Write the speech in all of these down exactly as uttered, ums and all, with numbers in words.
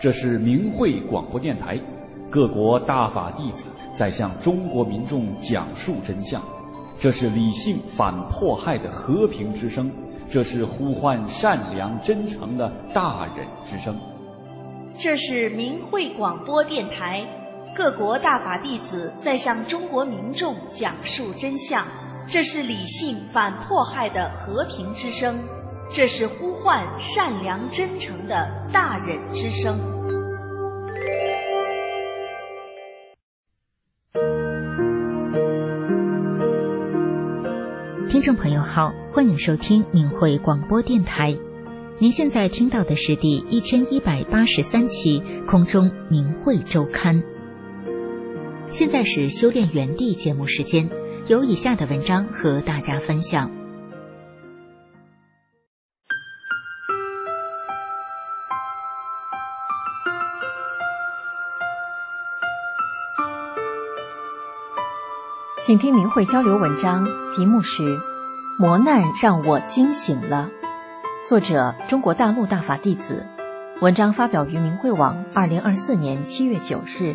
这是明慧广播电台，各国大法弟子在向中国民众讲述真相。这是理性反迫害的和平之声，这是呼唤善良真诚的大忍之声。 这是明慧广播电台，各国大法弟子在向中国民众讲述真相。这是理性反迫害的和平之声，这是呼唤善良真诚的大忍之声。 听众朋友好，欢迎收听明慧广播电台。您现在听到的是第一千一百八十三期空中明慧周刊。现在是修炼园地节目时间，有以下的文章和大家分享。 请听明慧交流文章，题目是《磨难让我惊醒了》，作者中国大陆大法弟子，文章发表于明慧网二零二四年七月九日。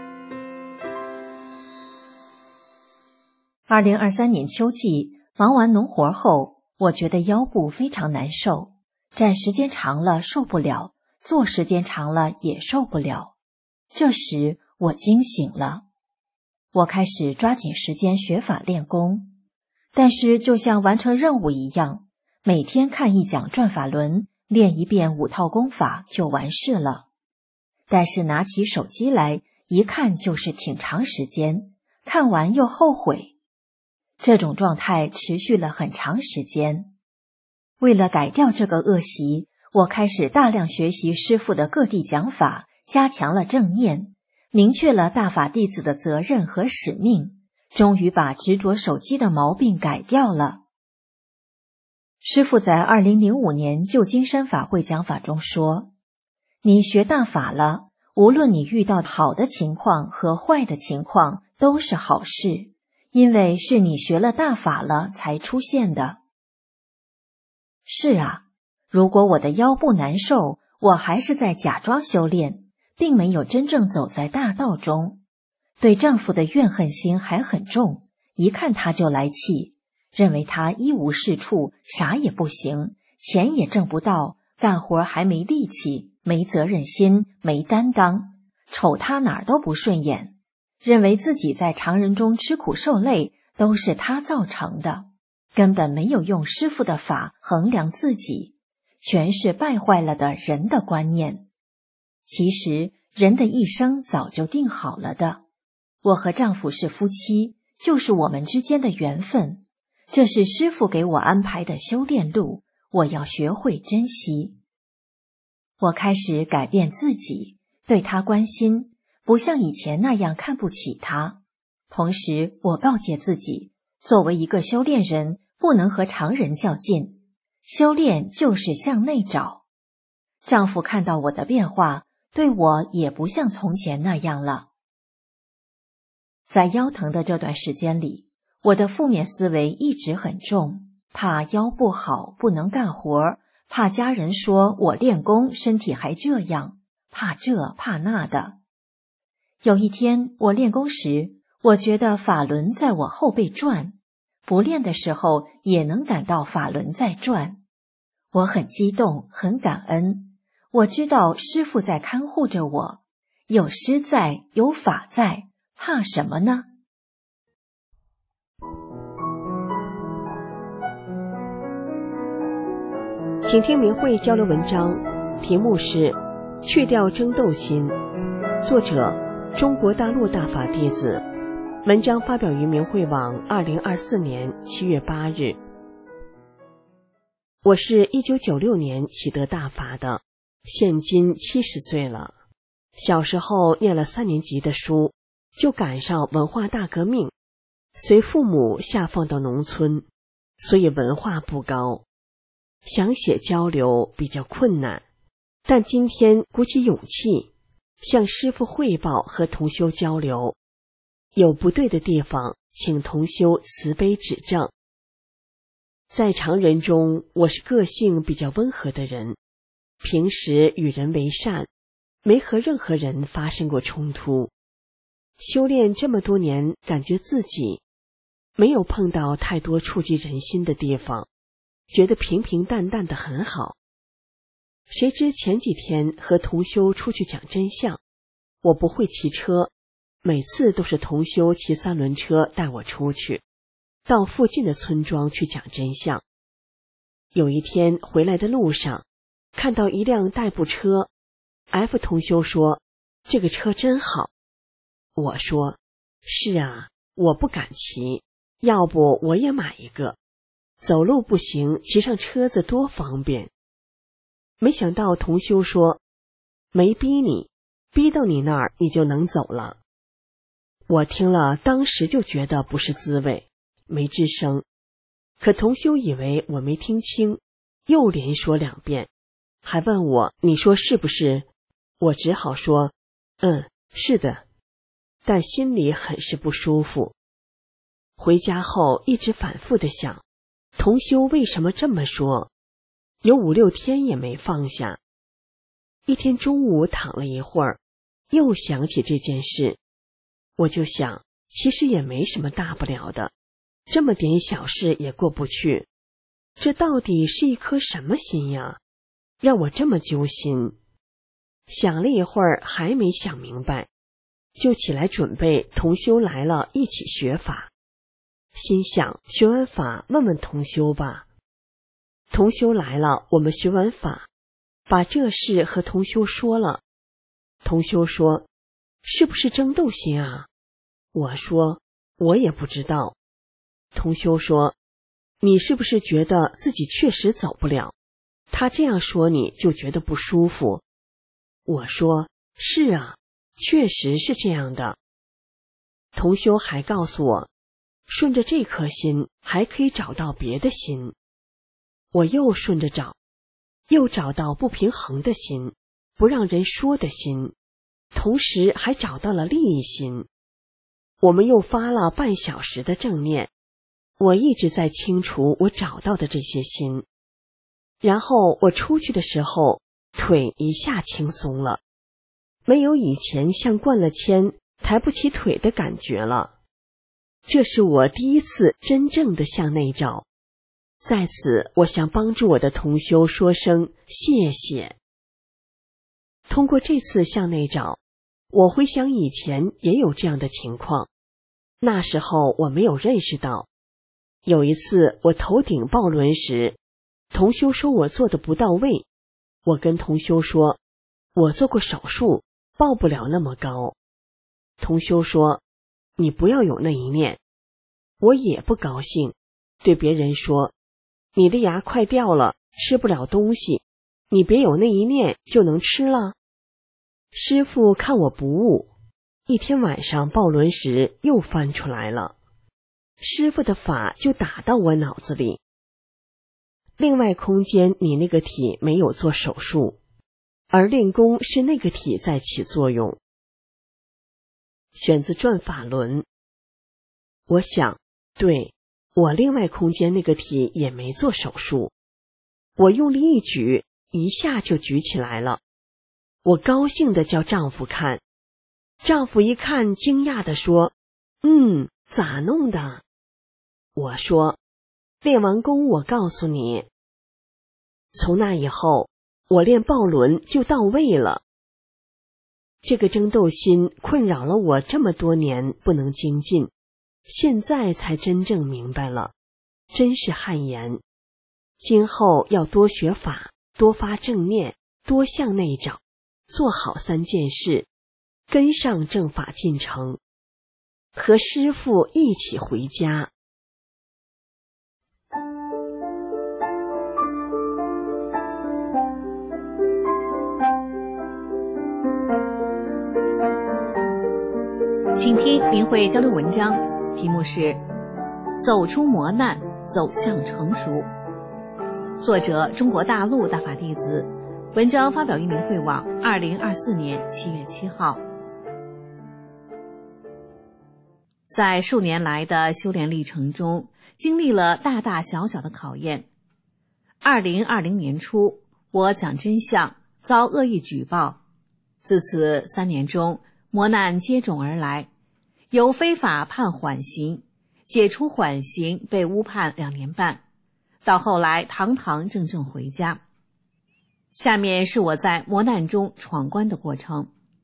二零二三年秋季，忙完农活后，我觉得腰部非常难受，站时间长了受不了，坐时间长了也受不了。这时我惊醒了，我开始抓紧时间学法练功，但是就像完成任务一样，每天看一讲转法轮，练一遍五套功法就完事了。但是拿起手机来一看就是挺长时间，看完又后悔。这种状态持续了很长时间。为了改掉这个恶习，我开始大量学习师父的各地讲法，加强了正念，明确了大法弟子的责任和使命，终于把执着手机的毛病改掉了。师父在二零零五年旧金山法会讲法中说，你学大法了，无论你遇到好的情况和坏的情况都是好事，因为是你学了大法了才出现的。是啊，如果我的腰部难受，我还是在假装修炼，并没有真正走在大道中。对丈夫的怨恨心还很重，一看他就来气，认为他一无是处，啥也不行，钱也挣不到，干活还没力气，没责任心，没担当，瞅他哪儿都不顺眼，认为自己在常人中吃苦受累都是他造成的，根本没有用师父的法衡量自己，全是败坏了的人的观念。其实人的一生早就定好了的，我和丈夫是夫妻，就是我们之间的缘分，这是师父给我安排的修炼路，我要学会珍惜。我开始改变自己，对他关心，不像以前那样看不起他。同时我告诫自己，作为一个修炼人，不能和常人较劲，修炼就是向内找。丈夫看到我的变化，对我也不像从前那样了。在腰疼的这段时间里，我的负面思维一直很重，怕腰不好不能干活，怕家人说我练功身体还这样，怕这怕那的。有一天我练功时，我觉得法轮在我后背转，不练的时候也能感到法轮在转。我很激动，很感恩，我知道师父在看护着我，有师在，有法在，怕什么呢？ 请听明慧交流文章，题目是《去掉争斗心》，作者中国大陆大法弟子，文章发表于明慧网二零二四年七月八日。我是一九九六年习得大法的，现今七十岁了。小时候念了三年级的书，就赶上文化大革命，随父母下放到农村，所以文化不高，想写交流比较困难。但今天鼓起勇气向师父汇报和同修交流，有不对的地方请同修慈悲指正。在常人中，我是个性比较温和的人，平时与人为善， 没和任何人发生过冲突。修炼这么多年，感觉自己没有碰到太多触及人心的地方，觉得平平淡淡的很好。谁知前几天和同修出去讲真相，我不会骑车，每次都是同修骑三轮车带我出去，到附近的村庄去讲真相。有一天回来的路上，看到一辆代步车， F 同修说这个车真好。我说是啊，我不敢骑，要不我也买一个，走路不行，骑上车子多方便。没想到同修说没逼你，逼到你那儿你就能走了。我听了当时就觉得不是滋味，没吱声。可同修以为我没听清，又连说两遍，还问我你说是不是？我只好说嗯，是的，但心里很是不舒服。回家后一直反复地想，同修为什么这么说，有五六天也没放下。一天中午躺了一会儿，又想起这件事，我就想其实也没什么大不了的，这么点小事也过不去，这到底是一颗什么心呀，让我这么揪心。想了一会儿还没想明白，就起来准备同修来了一起学法。心想学完法问问同修吧。同修来了，我们学完法，把这事和同修说了。同修说是不是争斗心啊？我说我也不知道。同修说你是不是觉得自己确实走不了，他这样说你就觉得不舒服？我说是啊，确实是这样的。同修还告诉我，顺着这颗心还可以找到别的心。我又顺着找，又找到不平衡的心，不让人说的心，同时还找到了利益心。我们又发了半小时的正念，我一直在清除我找到的这些心。然后我出去的时候，腿一下轻松了，没有以前像灌了铅抬不起腿的感觉了。这是我第一次真正的向内找，在此我想帮助我的同修说声谢谢。通过这次向内找，我回想以前也有这样的情况，那时候我没有认识到。有一次我头顶抱轮时，同修说我做的不到位，我跟同修说我做过手术，抱不了那么高。同修说你不要有那一念。我也不高兴，对别人说你的牙快掉了，吃不了东西，你别有那一念就能吃了。师父看我不悟，一天晚上抱轮时又翻出来了，师父的法就打到我脑子里。另外空间你那个体没有做手术，而练功是那个体在起作用。选自转法轮。我想对，我另外空间那个体也没做手术，我用力一举，一下就举起来了。我高兴地叫丈夫看，丈夫一看惊讶地说嗯，咋弄的？我说练完功我告诉你。从那以后我练抱轮就到位了。这个争斗心困扰了我这么多年不能精进，现在才真正明白了，真是汗颜。今后要多学法，多发正念，多向内找，做好三件事，跟上正法进程，和师父一起回家。 请听明慧交流文章，题目是走出磨难，走向成熟。作者中国大陆大法弟子，文章发表于明慧网二零二四年七月七号。在数年来的修炼历程中，经历了大大小小的考验。二零二零年初，我讲真相遭恶意举报， 自此三年中，磨难接踵而来，由非法判缓刑，解除缓刑被误判两年半，到后来堂堂正正回家。下面是我在磨难中闯关的过程。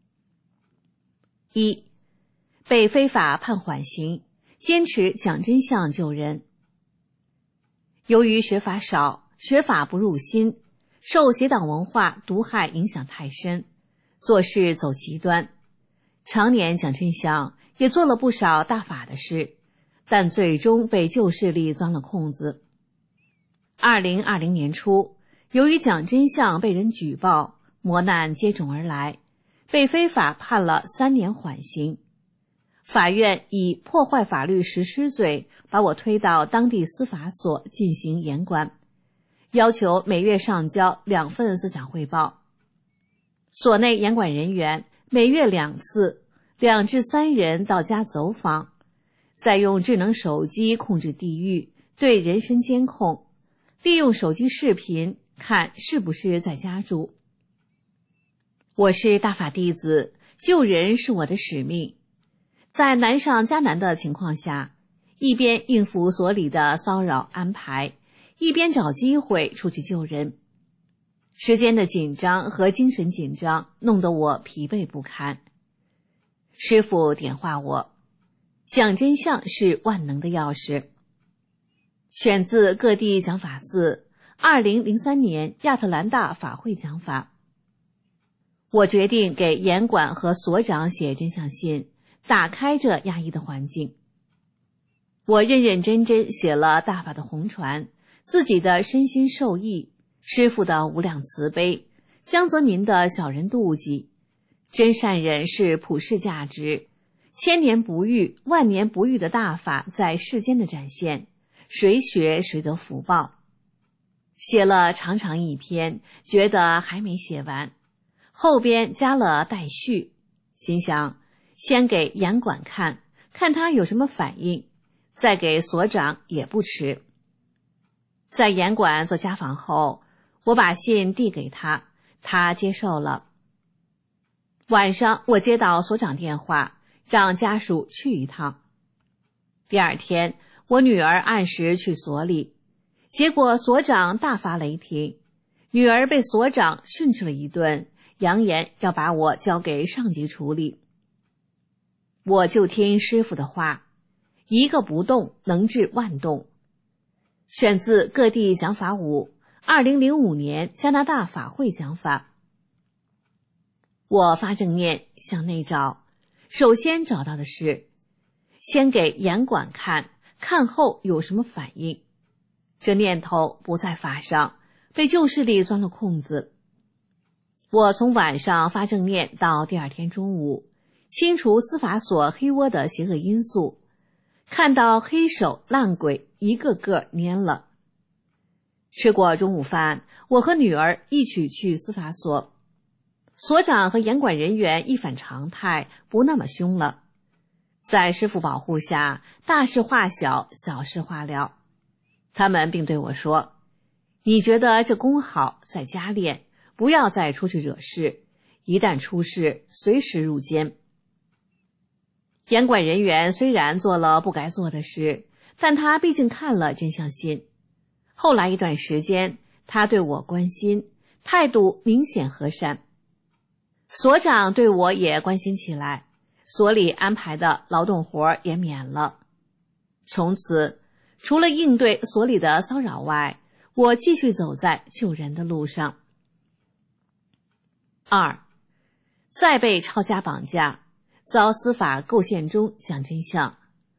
一、被非法判缓刑，坚持讲真相救人。由于学法少，学法不入心，受邪党文化毒害影响太深，做事走极端，常年讲真相，也做了不少大法的事，但最终被旧势力钻了空子。二零二零年初，由于讲真相被人举报，磨难接踵而来，被非法判了三年缓刑。法院以破坏法律实施罪把我推到当地司法所进行严管，要求每月上交两份思想汇报。所内严管人员每月两次，两至三人到家走访，再用智能手机控制地域，对人身监控，利用手机视频看是不是在家住。我是大法弟子，救人是我的使命。在难上加难的情况下，一边应付所里的骚扰安排，一边找机会出去救人。时间的紧张和精神紧张弄得我疲惫不堪。师父点化我，讲真相是万能的钥匙。选自各地讲法寺二零零三年亚特兰大法会讲法。我决定给严管和所长写真相信，打开这压抑的环境。我认认真真写了大法的红传，自己的身心受益，师父的无量慈悲，江泽民的小人妒忌，真善忍是普世价值，千年不遇万年不遇的大法在世间的展现，谁学谁得福报。写了长长一篇，觉得还没写完，后边加了待续，心想先给严管看，看他有什么反应，再给所长也不迟。在严管做家访后，我把信递给他，他接受了。晚上我接到所长电话，让家属去一趟。第二天，我女儿按时去所里，结果所长大发雷霆，女儿被所长训斥了一顿，扬言要把我交给上级处理。我就听师父的话，一个不动能治万动。选自各地讲法五二零零五年加拿大法会讲法。我发正念向内找，首先找到的是先给严管看，看后有什么反应。这念头不在法上，被旧势力钻了空子。我从晚上发正念到第二天中午，清除司法所黑窝的邪恶因素，看到黑手烂鬼一个个蔫了。吃过中午饭，我和女儿一起去司法所，所长和严管人员一反常态，不那么凶了。在师父保护下，大事化小，小事化了。他们并对我说，你觉得这功好，在家练，不要再出去惹事，一旦出事，随时入监。严管人员虽然做了不该做的事，但他毕竟看了真相信。后来一段时间，他对我关心，态度明显和善。所长对我也关心起来，所里安排的劳动活也免了。从此，除了应对所里的骚扰外，我继续走在救人的路上。二，再被抄家绑架，遭司法构陷中讲真相。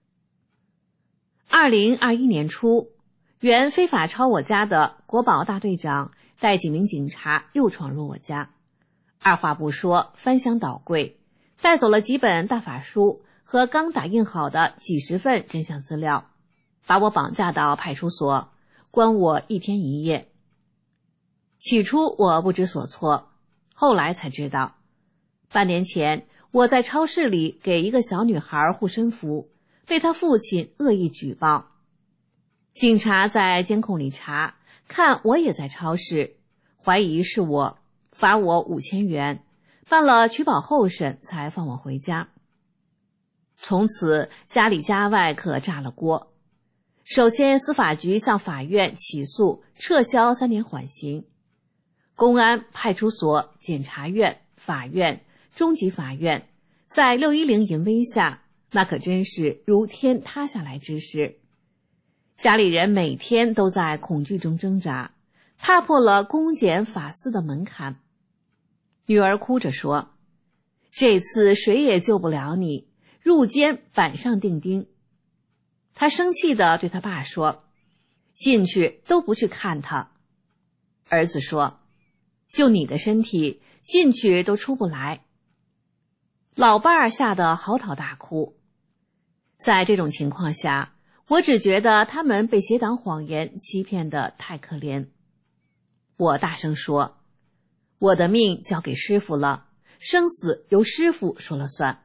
二零二一年初，原非法抄我家的国保大队长带几名警察又闯入我家，二话不说，翻箱倒柜，带走了几本大法书和刚打印好的几十份真相资料，把我绑架到派出所，关我一天一夜。起初我不知所措，后来才知道，半年前我在超市里给一个小女孩护身符，被她父亲恶意举报。警察在监控里查，看我也在超市，怀疑是我，罚我五千元， 办了取保候审才放我回家。从此家里家外可炸了锅。首先司法局向法院起诉撤销三年缓刑，公安、派出所、检察院、法院、中级法院在六一零淫威下，那可真是如天塌下来之势。家里人每天都在恐惧中挣扎，踏破了公检法司的门槛。女儿哭着说，这次谁也救不了你，入监板上钉钉。她生气地对她爸说，进去都不去看他。儿子说，就你的身体，进去都出不来。老伴儿吓得嚎啕大哭。在这种情况下，我只觉得他们被邪党谎言欺骗得太可怜。我大声说，我的命交给师傅了，生死由师傅说了算。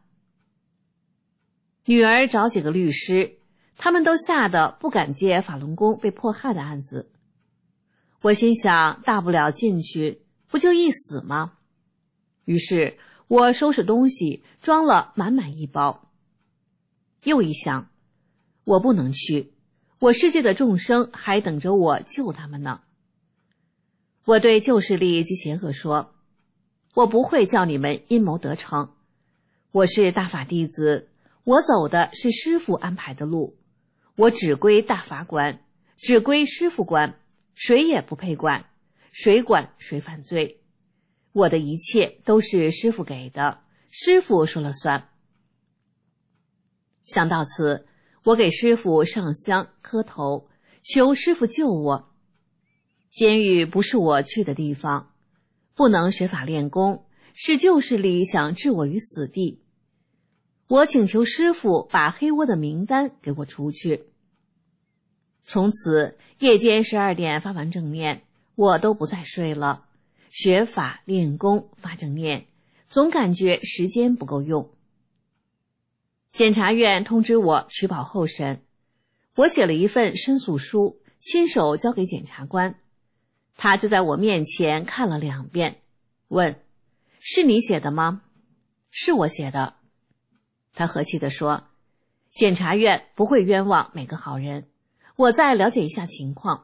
女儿找几个律师，他们都吓得不敢接法轮功被迫害的案子。我心想，大不了进去，不就一死吗？于是我收拾东西，装了满满一包。又一想，我不能去，我世界的众生还等着我救他们呢。我对旧势力及邪恶说，我不会叫你们阴谋得逞，我是大法弟子，我走的是师父安排的路，我只归大法管，只归师父管，谁也不配管，谁管谁犯罪。我的一切都是师父给的，师父说了算。想到此，我给师父上香磕头，求师父救我。监狱不是我去的地方，不能学法练功，是旧势力想置我于死地。我请求师父把黑窝的名单给我除去。从此夜间十二点发完正念，我都不再睡了，学法练功发正念，总感觉时间不够用。检察院通知我取保候审，我写了一份申诉书，亲手交给检察官，他就在我面前看了两遍，问，是你写的吗？是我写的。他和气地说，检察院不会冤枉每个好人，我再了解一下情况。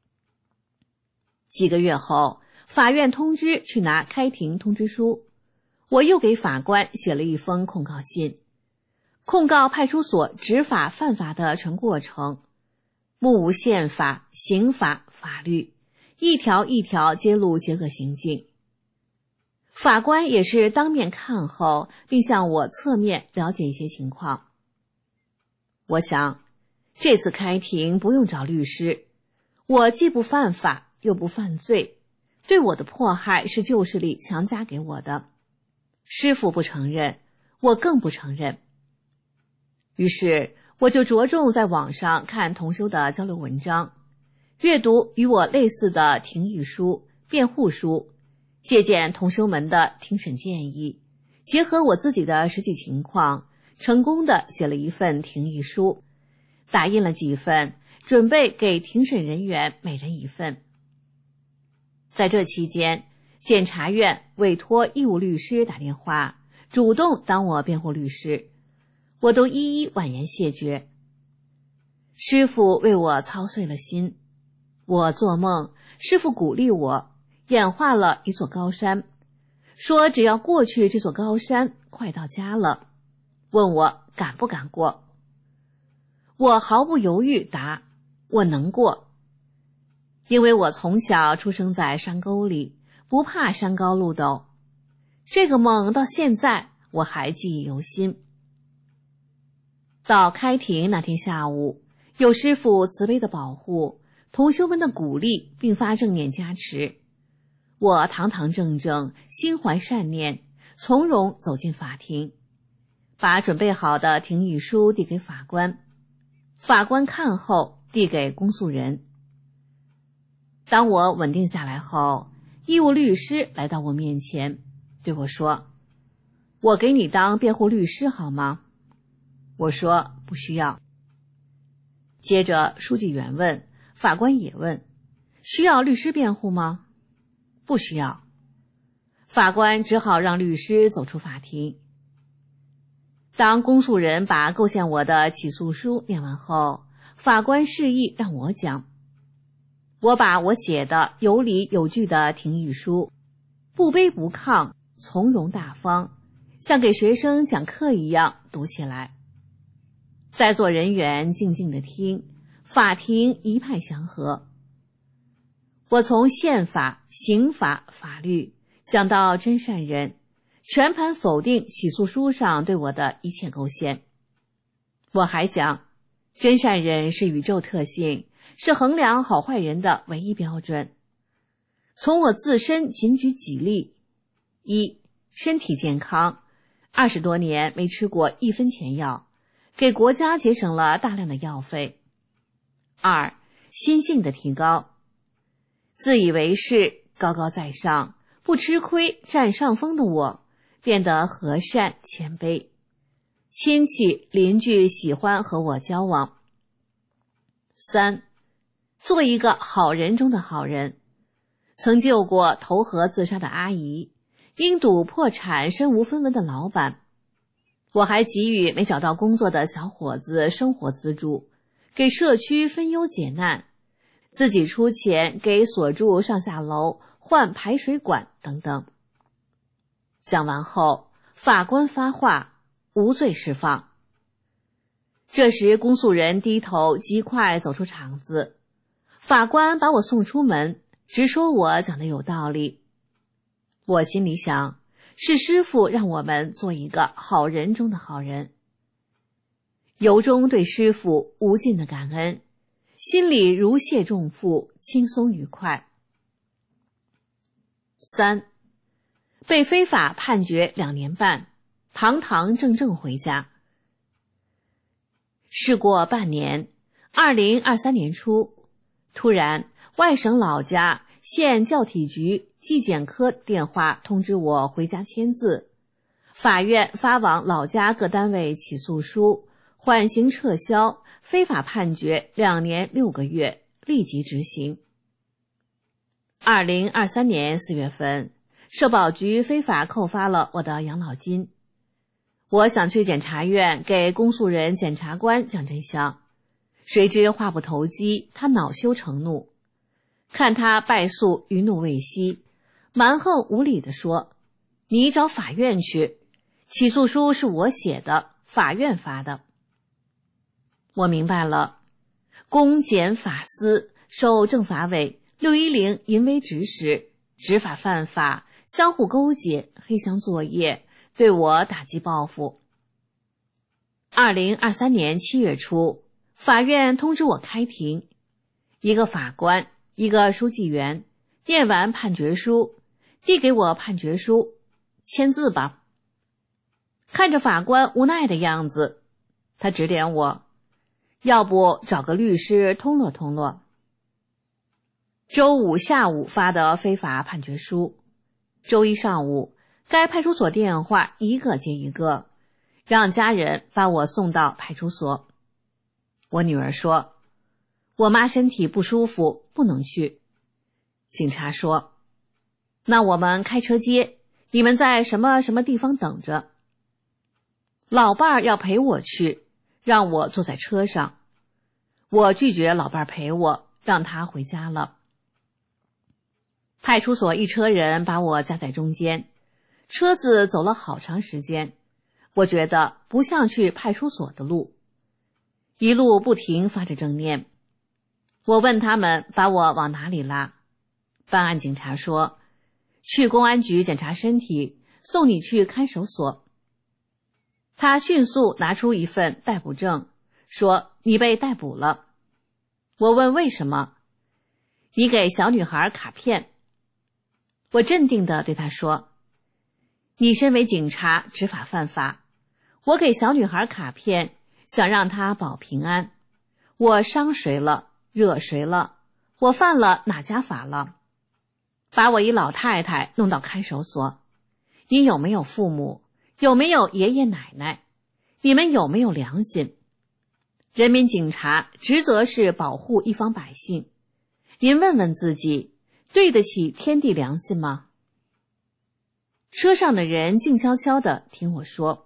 几个月后，法院通知去拿开庭通知书，我又给法官写了一封控告信，控告派出所执法犯法的全过程，目无宪法、刑法、法律，一条一条揭露邪恶行径。法官也是当面看后，并向我侧面了解一些情况。我想，这次开庭不用找律师，我既不犯法又不犯罪，对我的迫害是旧势力强加给我的，师父不承认，我更不承认。于是我就着重在网上看同修的交流文章，阅读与我类似的庭议书、辩护书，借鉴同修们的庭审建议，结合我自己的实际情况，成功地写了一份庭议书，打印了几份，准备给庭审人员每人一份。在这期间，检察院委托义务律师打电话，主动当我辩护律师，我都一一婉言谢绝。师父为我操碎了心，我做梦，师父鼓励我，演化了一座高山，说只要过去这座高山，快到家了，问我敢不敢过。我毫不犹豫答，我能过。因为我从小出生在山沟里，不怕山高路陡，这个梦到现在我还记忆犹新。到开庭那天下午，有师父慈悲的保护，同修们的鼓励，并发正念加持，我堂堂正正，心怀善念，从容走进法庭，把准备好的庭议书递给法官，法官看后递给公诉人。当我稳定下来后，义务律师来到我面前，对我说，我给你当辩护律师好吗？我说不需要。接着书记员问，法官也问，需要律师辩护吗？不需要。 法官只好让律师走出法庭。当公诉人把构陷我的起诉书念完后，法官示意让我讲。我把我写的有理有据的庭议书，不卑不亢，从容大方，像给学生讲课一样读起来。在座人员静静地听，法庭一派祥和。我从宪法、刑法、法律讲到真善人，全盘否定起诉书上对我的一切构陷。我还讲，真善人是宇宙特性，是衡量好坏人的唯一标准。从我自身仅举几例：一、身体健康，二十多年没吃过一分钱药，给国家节省了大量的药费；二、心性的提高，自以为是、高高在上、不吃亏、占上风的我，变得和善谦卑，亲戚邻居喜欢和我交往；三、做一个好人中的好人，曾救过投河自杀的阿姨，因赌破产身无分文的老板。我还给予没找到工作的小伙子生活资助，给社区分忧解难，自己出钱给所住上下楼换排水管等等。讲完后，法官发话，无罪释放。这时公诉人低头极快走出场子，法官把我送出门，直说我讲的有道理。我心里想，是师父让我们做一个好人中的好人，由衷对师父无尽的感恩，心里如释重负，轻松愉快。三、被非法判决两年半，堂堂正正回家。事过半年，二零二三年初，突然外省老家县教体局纪检科电话通知我回家签字，法院发往老家各单位起诉书，缓刑撤销，非法判决两年六个月，立即执行。二零二三年四月份，社保局非法扣发了我的养老金。我想去检察院给公诉人检察官讲真相，谁知话不投机，他恼羞成怒。看他败诉余怒未息，蛮横无理地说，你找法院去，起诉书是我写的，法院发的。我明白了，公检法司受政法委六一零淫威指使，执法犯法，相互勾结，黑箱作业，对我打击报复。二零二三年七月初，法院通知我开庭，一个法官，一个书记员，念完判决书，递给我判决书，签字吧。看着法官无奈的样子，他指点我，要不找个律师通络通络。周五下午发的非法判决书，周一上午，该派出所电话一个接一个，让家人把我送到派出所。我女儿说，我妈身体不舒服，不能去。警察说，那我们开车接，你们在什么什么地方等着。老伴儿要陪我去，让我坐在车上。我拒绝老伴儿陪我，让他回家了。派出所一车人把我夹在中间，车子走了好长时间，我觉得不像去派出所的路，一路不停发着正念。我问他们把我往哪里拉，办案警察说，去公安局检查身体，送你去看守所。他迅速拿出一份逮捕证，说你被逮捕了。我问为什么，你给小女孩卡片。我镇定地对他说，你身为警察执法犯法，我给小女孩卡片，想让她保平安。我伤谁了，惹谁了，我犯了哪家法了？把我一老太太弄到看守所，你有没有父母？有没有爷爷奶奶？你们有没有良心？人民警察职责是保护一方百姓，您问问自己，对得起天地良心吗？ 车上的人静悄悄地听我说。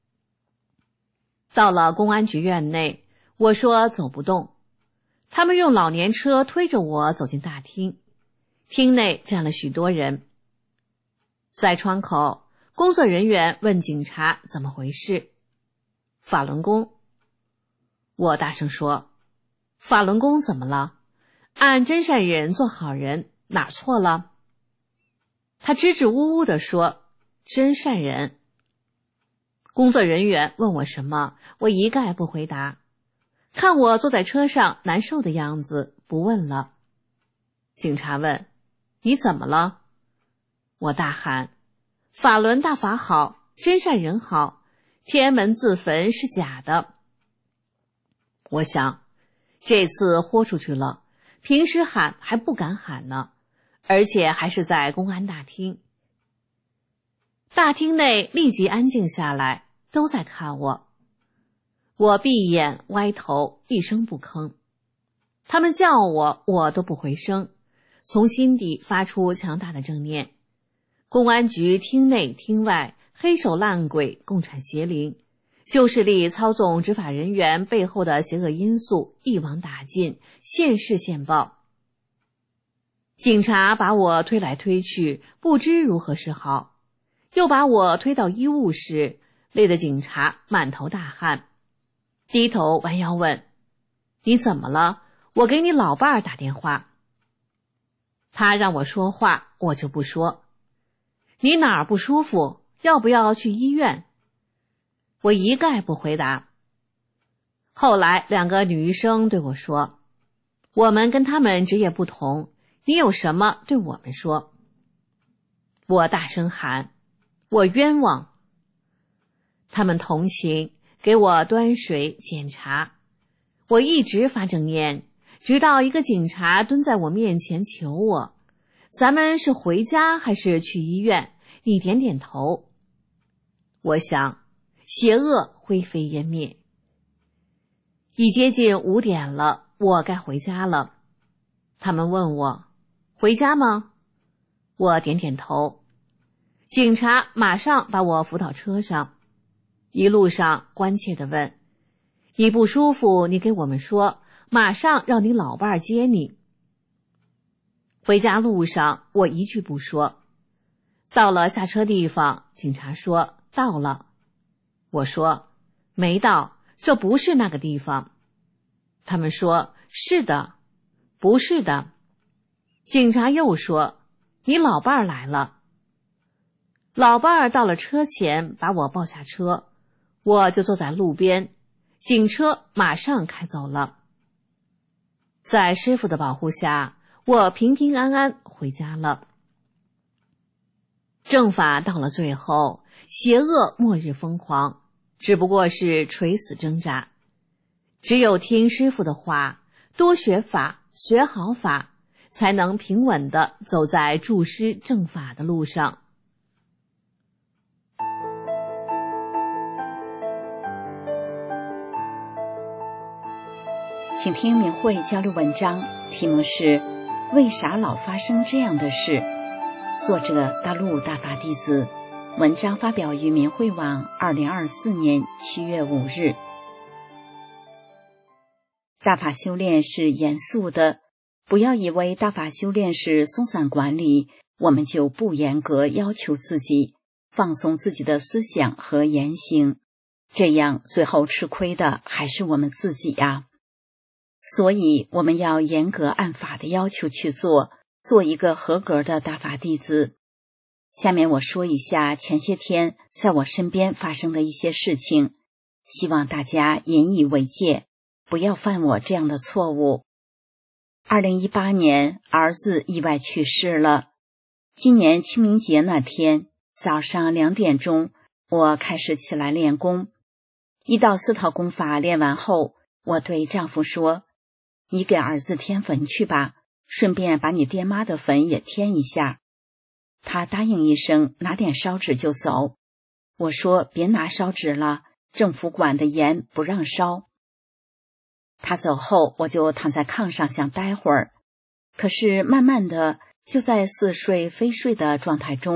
到了公安局院内，我说走不动，他们用老年车推着我走进大厅，厅内站了许多人。在窗口，工作人员问警察怎么回事。法轮功。我大声说，法轮功怎么了？按真善忍做好人，哪儿错了？他支支吾吾地说，真善忍。工作人员问我什么，我一概不回答。看我坐在车上难受的样子，不问了。警察问，你怎么了？我大喊，法轮大法好，真善忍好，天安门自焚是假的。我想，这次豁出去了，平时喊还不敢喊呢，而且还是在公安大厅。大厅内立即安静下来，都在看我。我闭眼歪头，一声不吭。他们叫我，我都不回声，从心底发出强大的正念。公安局厅内厅外，黑手烂鬼、共产邪灵，旧势力操纵执法人员背后的邪恶因素一网打尽，现世现报。警察把我推来推去，不知如何是好，又把我推到医务室，累得警察满头大汗，低头弯腰问，你怎么了？我给你老伴儿打电话。他让我说话，我就不说。你哪儿不舒服？要不要去医院？我一概不回答。后来两个女医生对我说，我们跟他们职业不同，你有什么对我们说。我大声喊，我冤枉。他们同情，给我端水检查。我一直发正念，直到一个警察蹲在我面前求我，咱们是回家还是去医院？你点点头。我想，邪恶灰飞烟灭。已接近五点了，我该回家了。他们问我，回家吗？我点点头。警察马上把我扶到车上，一路上关切地问，你不舒服，你给我们说，马上让你老伴儿接你。回家路上，我一句不说。到了下车地方，警察说到了。我说没到，这不是那个地方。他们说是的，不是的。警察又说，你老伴儿来了。老伴儿到了车前，把我抱下车，我就坐在路边，警车马上开走了。在师父的保护下，我平平安安回家了。正法到了最后，邪恶末日疯狂，只不过是垂死挣扎。只有听师父的话，多学法，学好法，才能平稳地走在助师正法的路上。 请听明慧交流文章，题目是为啥老发生这样的事？作者大陆大法弟子，文章发表于明慧网二零二四年七月五日。大法修炼是严肃的，不要以为大法修炼是松散管理，我们就不严格要求自己，放松自己的思想和言行，这样最后吃亏的还是我们自己呀。所以我们要严格按法的要求去做，做一个合格的大法弟子。下面我说一下前些天在我身边发生的一些事情，希望大家引以为戒，不要犯我这样的错误。二零一八年，儿子意外去世了。今年清明节那天，早上两点钟，我开始起来练功。一到四套功法练完后，我对丈夫说，你给儿子添坟去吧，顺便把你爹妈的坟也添一下。他答应一声，拿点烧纸就走。我说别拿烧纸了，政府管得严，不让烧。他走后，我就躺在炕上想待会儿，可是慢慢的就在似睡非睡的状态中，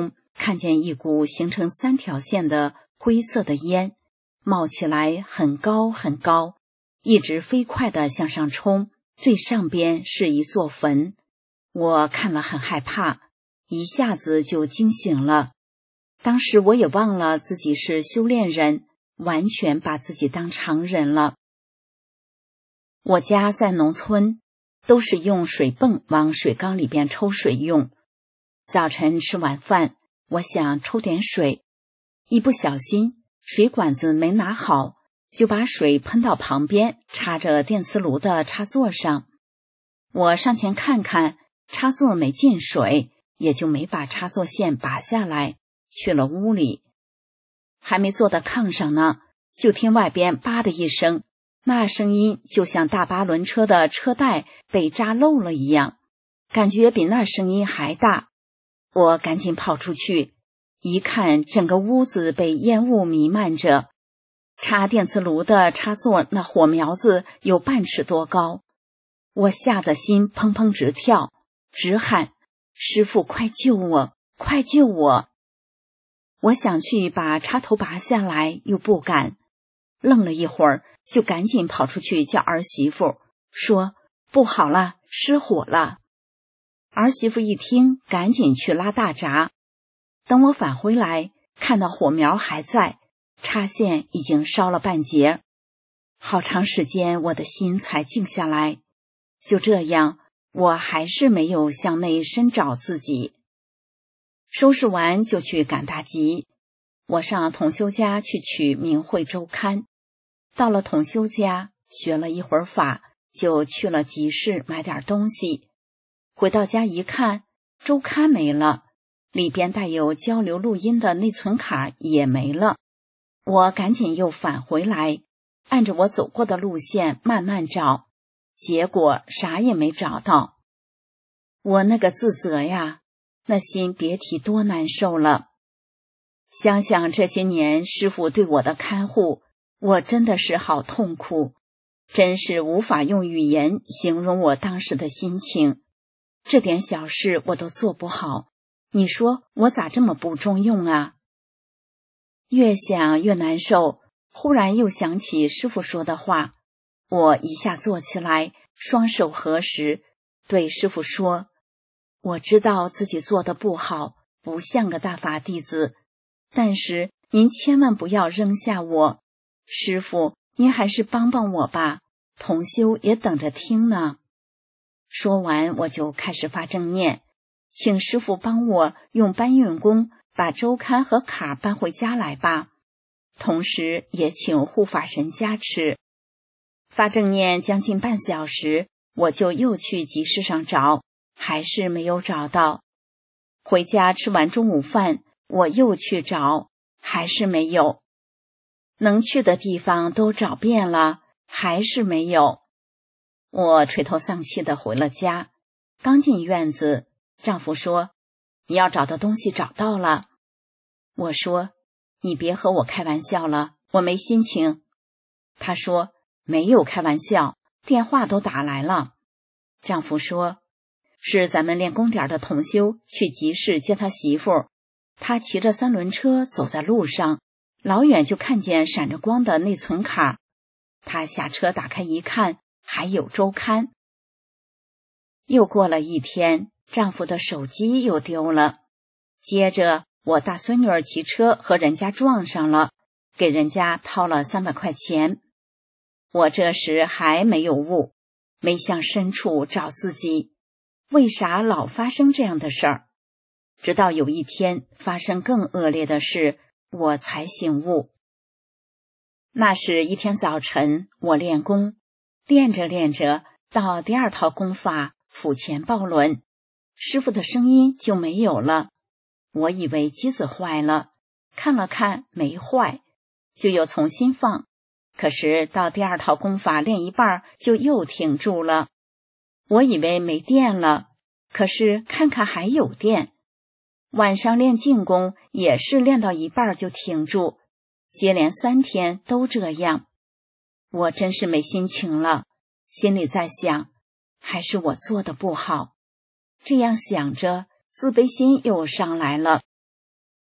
看见一股形成三条线的灰色的烟，冒起来很高很高，一直飞快地向上冲，最上边是一座坟。我看了很害怕，一下子就惊醒了。当时我也忘了自己是修炼人，完全把自己当常人了。我家在农村，都是用水泵往水缸里边抽水用。早晨吃完饭，我想抽点水，一不小心水管子没拿好，就把水喷到旁边插着电磁炉的插座上。我上前看看，插座没进水，也就没把插座线拔下来，去了屋里。还没坐到炕上呢，就听外边叭的一声，那声音就像大八轮车的车带被扎漏了一样，感觉比那声音还大。我赶紧跑出去，一看整个屋子被烟雾弥漫着，插电磁炉的插座那火苗子有半尺多高。我吓得心砰砰直跳，直喊：师父，快救我，快救我！我想去把插头拔下来，又不敢，愣了一会儿，就赶紧跑出去叫儿媳妇，说：不好了，失火了。儿媳妇一听，赶紧去拉大闸。等我返回来，看到火苗还在，插线已经烧了半截。好长时间我的心才静下来。就这样，我还是没有向内深找自己。收拾完就去赶大集。我上统修家去取《明慧周刊》，到了统修家，学了一会儿法，就去了集市买点东西。回到家一看，周刊没了，里边带有交流录音的内存卡也没了。我赶紧又返回来，按着我走过的路线慢慢找，结果啥也没找到。我那个自责呀，那心别提多难受了。想想这些年师父对我的看护，我真的是好痛苦，真是无法用语言形容我当时的心情。这点小事我都做不好，你说我咋这么不中用啊？越想越难受，忽然又想起师父说的话，我一下坐起来，双手合十，对师父说：我知道自己做的不好，不像个大法弟子，但是您千万不要扔下我，师父，您还是帮帮我吧，同修也等着听呢。说完，我就开始发正念，请师父帮我用搬运工把周刊和卡搬回家来吧，同时也请护法神加持。发正念将近半小时，我就又去集市上找，还是没有找到。回家吃完中午饭，我又去找，还是没有。能去的地方都找遍了，还是没有。我垂头丧气地回了家，刚进院子，丈夫说：你要找的东西找到了。我说：你别和我开玩笑了，我没心情。他说：没有开玩笑，电话都打来了。丈夫说：是咱们练功点的同修去集市接他媳妇，他骑着三轮车走在路上，老远就看见闪着光的内存卡，他下车打开一看，还有周刊。又过了一天，丈夫的手机又丢了，接着我大孙女儿骑车和人家撞上了，给人家掏了三百块钱。我这时还没有悟，没向深处找自己，为啥老发生这样的事儿？直到有一天发生更恶劣的事，我才醒悟。那是一天早晨，我练功，练着练着，到第二套功法腹前抱轮，师父的声音就没有了。我以为机子坏了，看了看没坏，就又重新放。可是到第二套功法练一半就又停住了。我以为没电了，可是看看还有电。晚上练静功也是练到一半就停住，接连三天都这样。我真是没心情了，心里在想，还是我做的不好。这样想着，自卑心又上来了。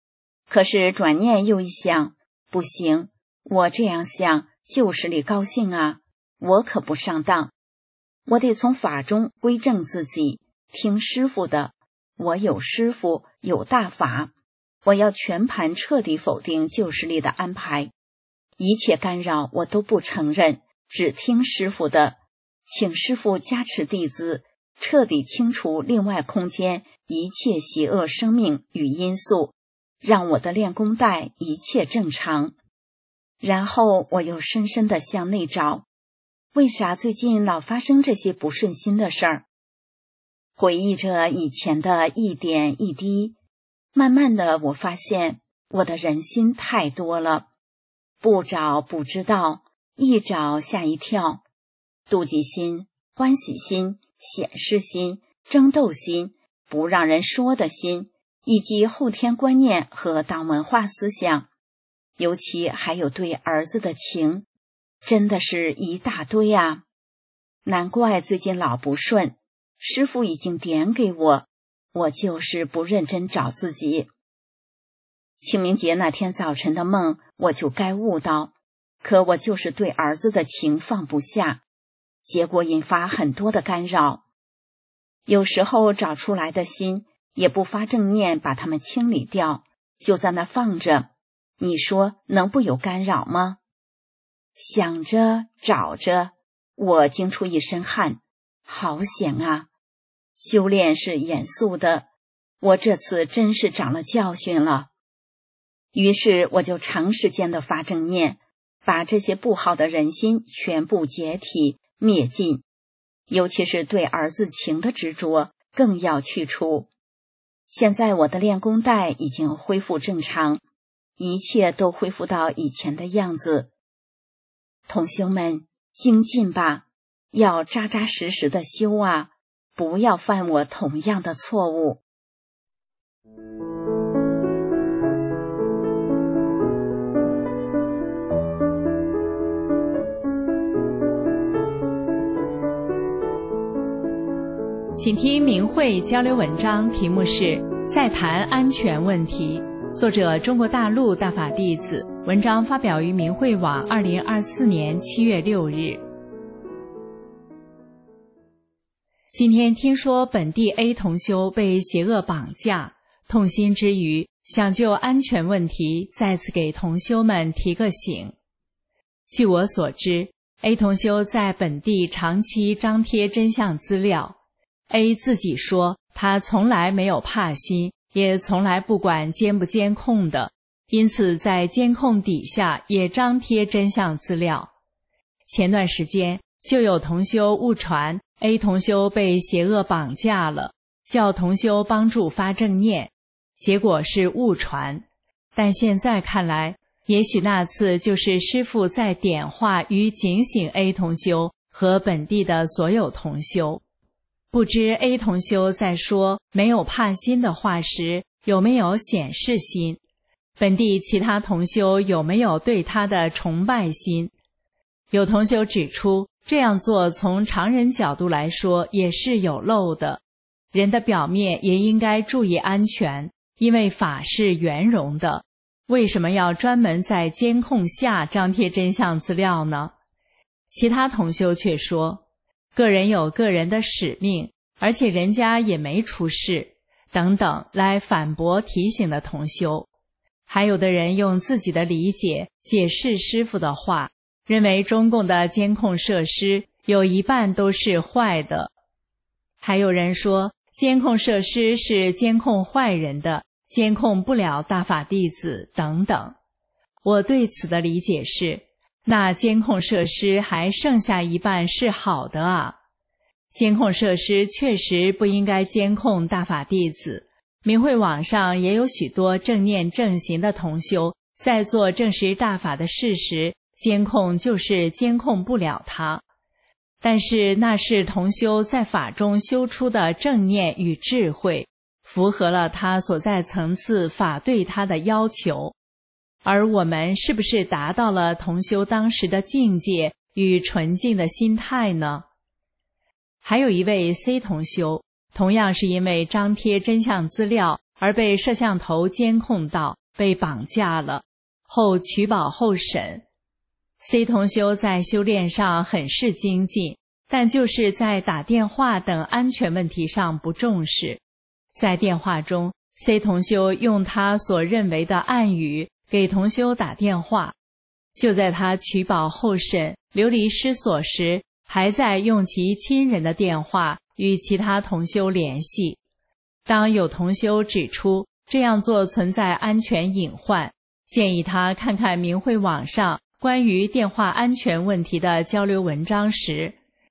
可是转念又一想，不行，我这样想就是里高兴啊，我可不上当，我得从法中归正自己，听师父的，我有师父，有大法，我要全盘彻底否定旧势力的安排，一切干扰我都不承认，只听师父的，请师父加持弟子，彻底清除另外空间一切邪恶生命与因素，让我的练功带一切正常。然后我又深深地向内找，为啥最近老发生这些不顺心的事儿？回忆着以前的一点一滴，慢慢的我发现我的人心太多了，不找不知道，一找吓一跳，妒忌心、欢喜心、显示心、争斗心、不让人说的心，以及后天观念和党文化思想，尤其还有对儿子的情，真的是一大堆啊！难怪最近老不顺，师父已经点给我，我就是不认真找自己。清明节那天早晨的梦，我就该悟到，可我就是对儿子的情放不下，结果引发很多的干扰。有时候找出来的心也不发正念把它们清理掉，就在那放着，你说能不有干扰吗？想着找着，我惊出一身汗，好险啊！修炼是严肃的，我这次真是长了教训了。于是我就长时间的发正念，把这些不好的人心全部解体灭尽，尤其是对儿子情的执着更要去除。现在我的练功带已经恢复正常，一切都恢复到以前的样子。同修们，精进吧，要扎扎实实的修啊，不要犯我同样的错误。 请听明慧交流文章，题目是再谈安全问题，作者中国大陆大法弟子，文章发表于明慧网二零二四年七月六日。今天听说本地 A 同修被邪恶绑架，痛心之余，想就安全问题再次给同修们提个醒。据我所知， A 同修在本地长期张贴真相资料， A 自己说他从来没有怕心，也从来不管监不监控的，因此在监控底下也张贴真相资料。前段时间就有同修误传 A 同修被邪恶绑架了，叫同修帮助发正念，结果是误传。但现在看来，也许那次就是师父在点化与警醒 A 同修和本地的所有同修。不知 A 同修在说没有怕心的话时，有没有显示心？本地其他同修有没有对他的崇拜心？有同修指出，这样做从常人角度来说也是有漏的，人的表面也应该注意安全，因为法是圆融的，为什么要专门在监控下张贴真相资料呢？其他同修却说，个人有个人的使命，而且人家也没出事，等等来反驳提醒的同修。还有的人用自己的理解解释师父的话，认为中共的监控设施有一半都是坏的。还有人说，监控设施是监控坏人的，监控不了大法弟子等等。我对此的理解是，那监控设施还剩下一半是好的啊。监控设施确实不应该监控大法弟子，明慧网上也有许多正念正行的同修在做证实大法的事时，监控就是监控不了他。但是那是同修在法中修出的正念与智慧，符合了他所在层次法对他的要求。而我们是不是达到了同修当时的境界与纯净的心态呢？还有一位 C 同修，同样是因为张贴真相资料而被摄像头监控到， 被绑架了，后取保候审。C 同修在修炼上很是精进，但就是在打电话等安全问题上不重视。在电话中， C 同修用他所认为的暗语给同修打电话，就在他取保候审流离失所时，还在用其亲人的电话与其他同修联系。当有同修指出这样做存在安全隐患，建议他看看明慧网上关于电话安全问题的交流文章时，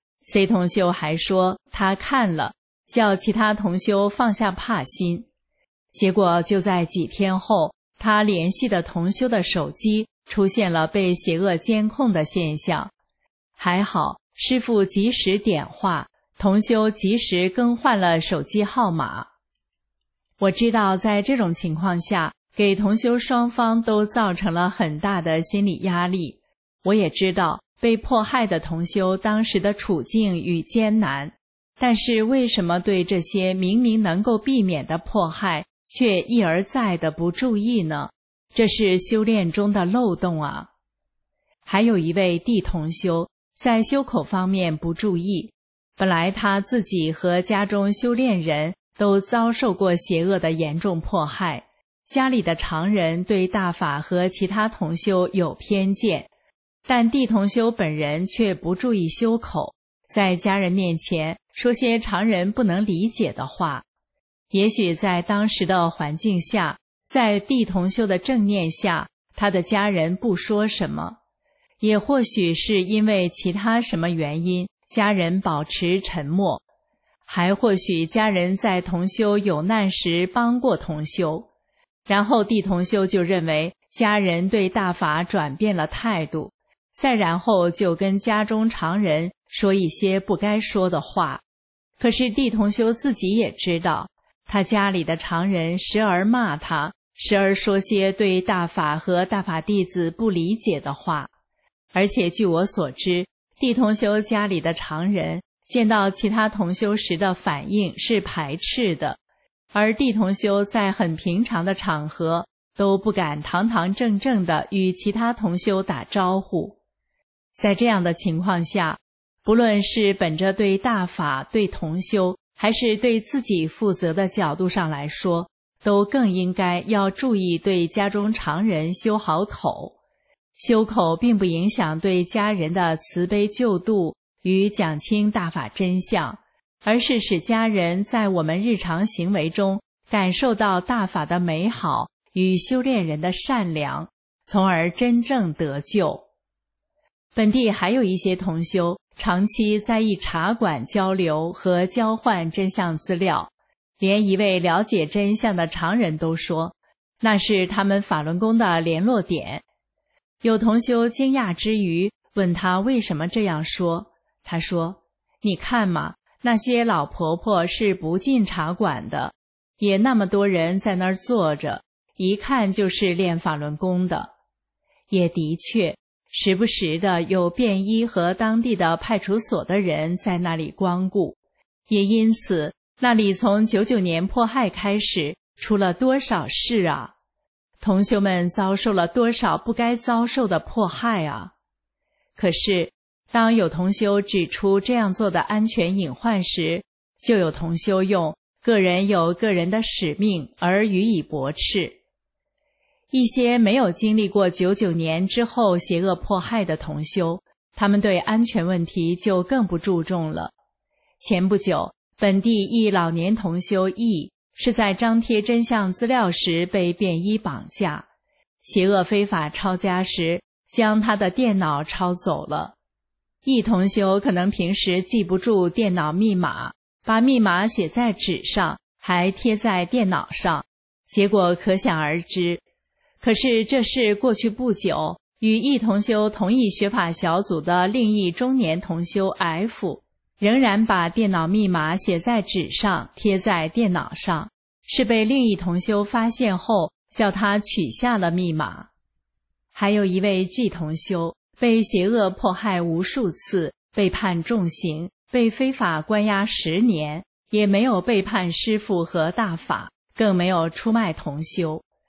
C 同修还说他看了，叫其他同修放下怕心。结果就在几天后，他联系的同修的手机出现了被邪恶监控的现象。还好师父及时点化，同修及时更换了手机号码。我知道在这种情况下，给同修双方都造成了很大的心理压力。我也知道被迫害的同修当时的处境与艰难，但是为什么对这些明明能够避免的迫害却一而再的不注意呢？这是修炼中的漏洞啊。还有一位弟同修在修口方面不注意，本来他自己和家中修炼人都遭受过邪恶的严重迫害，家里的常人对大法和其他同修有偏见，但弟同修本人却不注意修口，在家人面前说些常人不能理解的话。也许在当时的环境下，在弟同修的正念下，他的家人不说什么，也或许是因为其他什么原因，家人保持沉默，还或许家人在同修有难时帮过同修，然后弟同修就认为家人对大法转变了态度，再然后就跟家中常人说一些不该说的话。可是弟同修自己也知道，他家里的常人时而骂他，时而说些对大法和大法弟子不理解的话。而且据我所知，弟同修家里的常人见到其他同修时的反应是排斥的，而弟同修在很平常的场合都不敢堂堂正正地与其他同修打招呼。在这样的情况下，不论是本着对大法、对同修，还是对自己负责的角度上来说，都更应该要注意对家中常人修好口。修口并不影响对家人的慈悲救度与讲清大法真相，而是使家人在我们日常行为中感受到大法的美好与修炼人的善良，从而真正得救。本地还有一些同修长期在一茶馆交流和交换真相资料，连一位了解真相的常人都说，那是他们法轮功的联络点。有同修惊讶之余问他为什么这样说，他说，你看嘛，那些老婆婆是不进茶馆的，也那么多人在那儿坐着，一看就是练法轮功的。也的确，时不时的有便衣和当地的派出所的人在那里光顾，也因此那里从九九年迫害开始出了多少事啊，同修们遭受了多少不该遭受的迫害啊。可是当有同修指出这样做的安全隐患时，就有同修用个人有个人的使命而予以驳斥。一些没有经历过九九年之后邪恶迫害的同修，他们对安全问题就更不注重了。前不久，本地一老年同修 E 是在张贴真相资料时被便衣绑架，邪恶非法抄家时将他的电脑抄走了。E 同修可能平时记不住电脑密码，把密码写在纸上，还贴在电脑上，结果可想而知。可是这是过去不久，与E同修同一学法小组的另一中年同修 F 仍然把电脑密码写在纸上，贴在电脑上，是被另一同修发现后叫他取下了密码。还有一位 G 同修被邪恶迫害无数次，被判重刑，被非法关押十年，也没有背叛师父和大法，更没有出卖同修。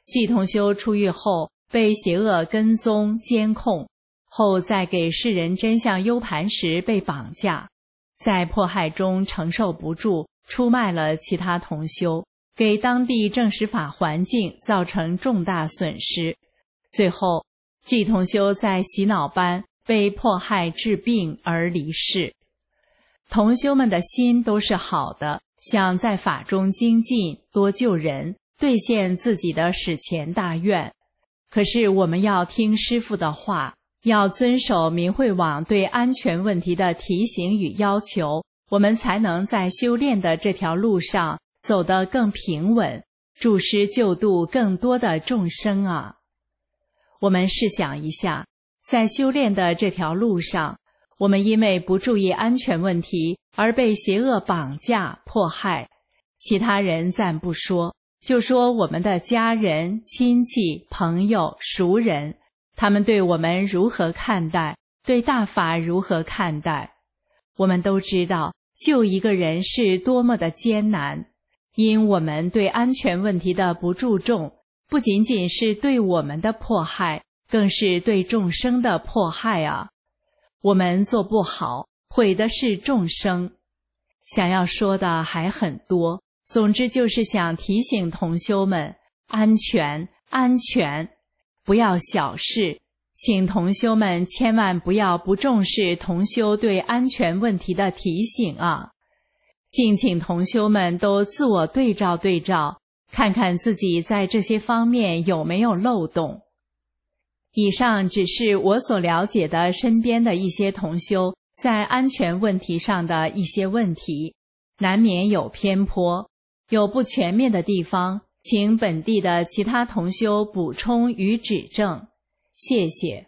季同修出狱后被邪恶跟踪监控，后在给世人真相 U 盘时被绑架，在迫害中承受不住，出卖了其他同修，给当地正实法环境造成重大损失。最后季同修在洗脑班被迫害治病而离世。同修们的心都是好的，想在法中精进，多救人，兑现自己的史前大愿。可是我们要听师父的话，要遵守明慧网对安全问题的提醒与要求，我们才能在修炼的这条路上走得更平稳，助师救度更多的众生啊！我们试想一下，在修炼的这条路上，我们因为不注意安全问题而被邪恶绑架迫害，其他人暂不说，就说我们的家人、亲戚、朋友、熟人，他们对我们如何看待，对大法如何看待。我们都知道救一个人是多么的艰难，因我们对安全问题的不注重，不仅仅是对我们的迫害，更是对众生的迫害啊！我们做不好，毁的是众生。想要说的还很多，总之就是想提醒同修们，安全，安全，不要小视。请同修们千万不要不重视同修对安全问题的提醒啊！敬请同修们都自我对照对照，看看自己在这些方面有没有漏洞。以上只是我所了解的身边的一些同修在安全问题上的一些问题，难免有偏颇，有不全面的地方，请本地的其他同修补充与指正。谢谢。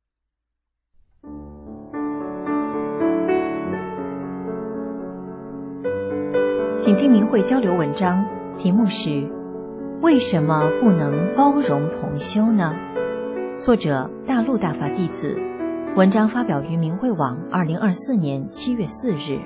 请听明慧交流文章，题目是为什么不能包容同修呢？作者大陆大法弟子，文章发表于明慧网二零二四年七月四日。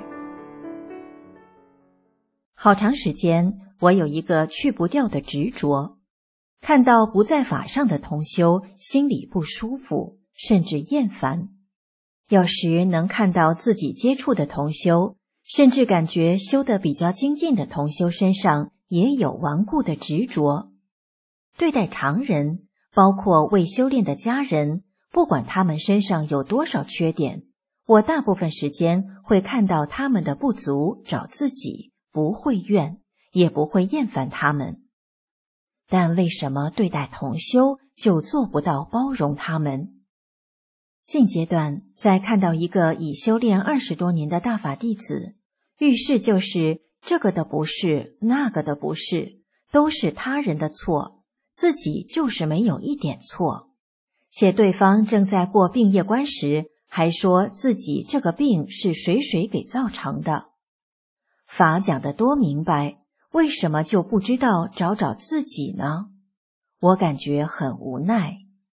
好长时间我有一个去不掉的执着，看到不在法上的同修，心里不舒服，甚至厌烦。有时能看到自己接触的同修，甚至感觉修得比较精进的同修身上也有顽固的执着。对待常人，包括未修炼的家人，不管他们身上有多少缺点，我大部分时间会看到他们的不足，找自己，不会怨，也不会厌烦他们。但为什么对待同修就做不到包容他们？近阶段在看到一个已修炼二十多年的大法弟子，遇事就是这个的不是，那个的不是，都是他人的错，自己就是没有一点错，且对方正在过病业关时，还说自己这个病是谁谁给造成的。法讲得多明白，为什么就不知道找找自己呢？我感觉很无奈。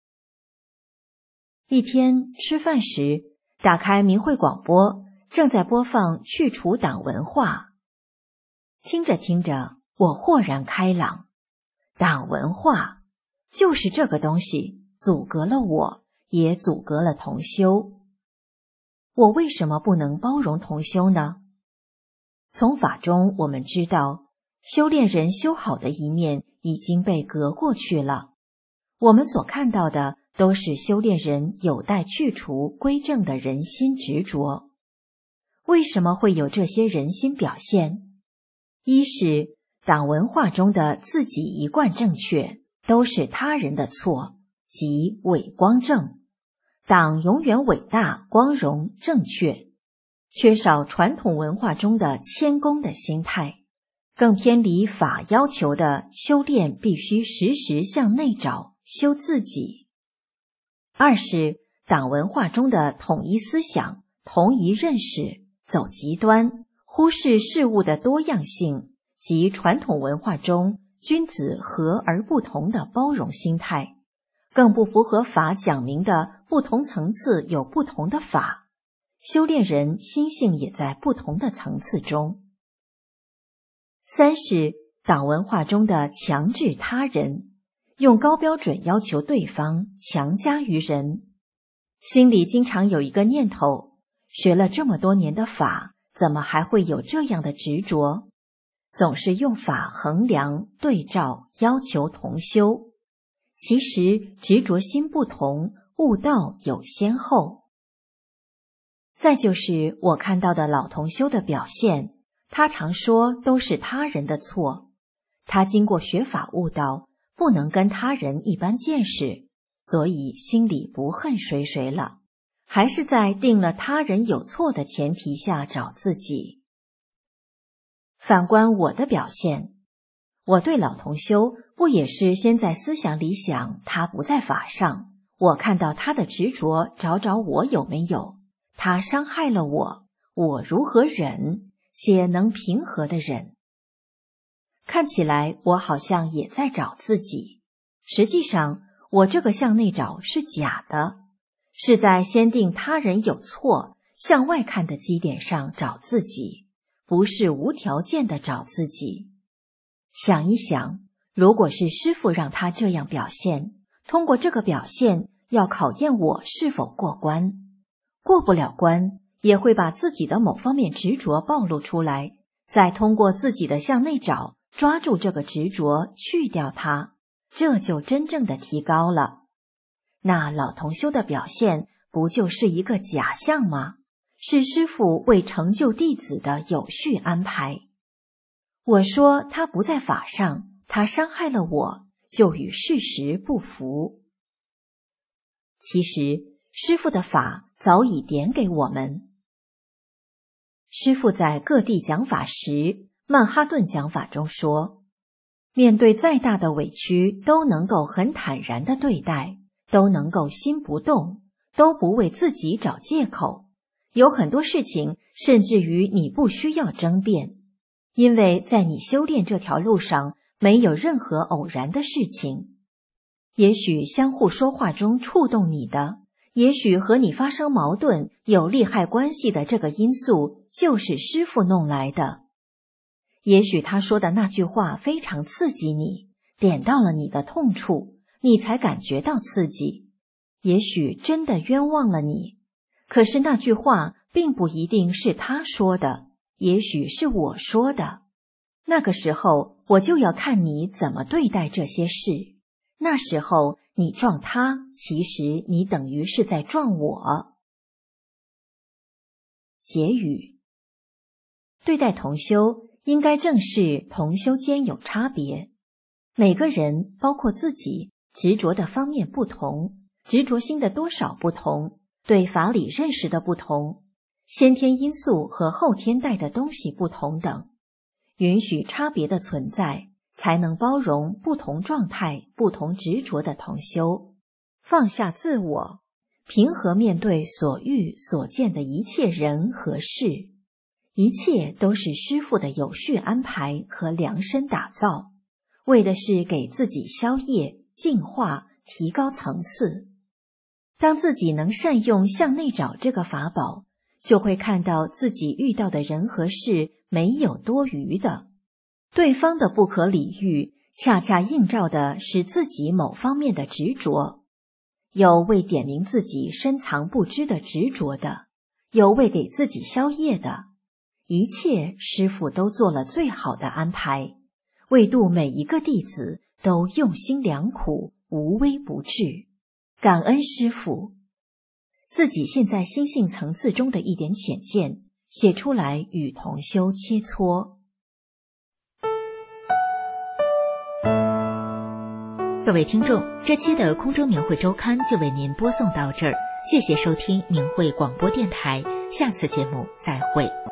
一天吃饭时，打开明慧广播，正在播放去除党文化。听着听着，我豁然开朗，党文化就是这个东西，阻隔了我，也阻隔了同修。我为什么不能包容同修呢？从法中我们知道，修炼人修好的一面已经被隔过去了，我们所看到的都是修炼人有待去除归正的人心执着。为什么会有这些人心表现？一是党文化中的自己一贯正确，都是他人的错，即伪光正。党永远伟大、光荣、正确，缺少传统文化中的谦恭的心态，更偏离法要求的修炼必须时时向内找，修自己。二是党文化中的统一思想、同一认识，走极端，忽视事物的多样性，及传统文化中君子和而不同的包容心态，更不符合法讲明的不同层次有不同的法，修炼人心性也在不同的层次中。三是党文化中的强制他人， 用高标准要求对方，强加于人。心里经常有一个念头，学了这么多年的法，怎么还会有这样的执着？总是用法衡量、对照、要求同修。其实执着心不同，悟道有先后。再就是我看到的老同修的表现，他常说都是他人的错。他经过学法悟道，不能跟他人一般见识，所以心里不恨谁谁了，还是在定了他人有错的前提下找自己。反观我的表现，我对老同修不也是先在思想里想他不在法上，我看到他的执着，找找我有没有，他伤害了我，我如何忍，且能平和的忍。看起来我好像也在找自己，实际上我这个向内找是假的，是在先定他人有错，向外看的基点上找自己，不是无条件的找自己。想一想，如果是师父让他这样表现，通过这个表现要考验我是否过关，过不了关，也会把自己的某方面执着暴露出来，再通过自己的向内找，抓住这个执着，去掉它，这就真正的提高了。那老同修的表现不就是一个假象吗？是师父为成就弟子的有序安排。我说他不在法上，他伤害了我，就与事实不符。其实师父的法早已点给我们。师父在各地讲法时，曼哈顿讲法中说，面对再大的委屈都能够很坦然地对待，都能够心不动，都不为自己找借口。有很多事情甚至于你不需要争辩，因为在你修炼这条路上没有任何偶然的事情。也许相互说话中触动你的，也许和你发生矛盾有利害关系的这个因素就是师父弄来的。也许他说的那句话非常刺激你，点到了你的痛处，你才感觉到刺激。也许真的冤枉了你，可是那句话并不一定是他说的，也许是我说的。那个时候我就要看你怎么对待这些事。那时候你撞他，其实你等于是在撞我。结语：对待同修，应该正视同修间有差别。每个人，包括自己，执着的方面不同，执着心的多少不同，对法理认识的不同，先天因素和后天带的东西不同等，允许差别的存在，才能包容不同状态、不同执着的同修，放下自我，平和面对所遇所见的一切人和事。一切都是师父的有序安排和量身打造，为的是给自己消业、净化、提高层次。当自己能善用向内找这个法宝，就会看到自己遇到的人和事没有多余的，对方的不可理喻，恰恰映照的是自己某方面的执着。有为点明自己深藏不知的执着的，有为给自己消业的，一切师父都做了最好的安排，为度每一个弟子都用心良苦，无微不至。感恩师父，自己现在心性层次中的一点浅见，写出来与同修切磋。 各位听众，这期的空中明慧周刊就为您播送到这儿，谢谢收听明慧广播电台，下次节目再会。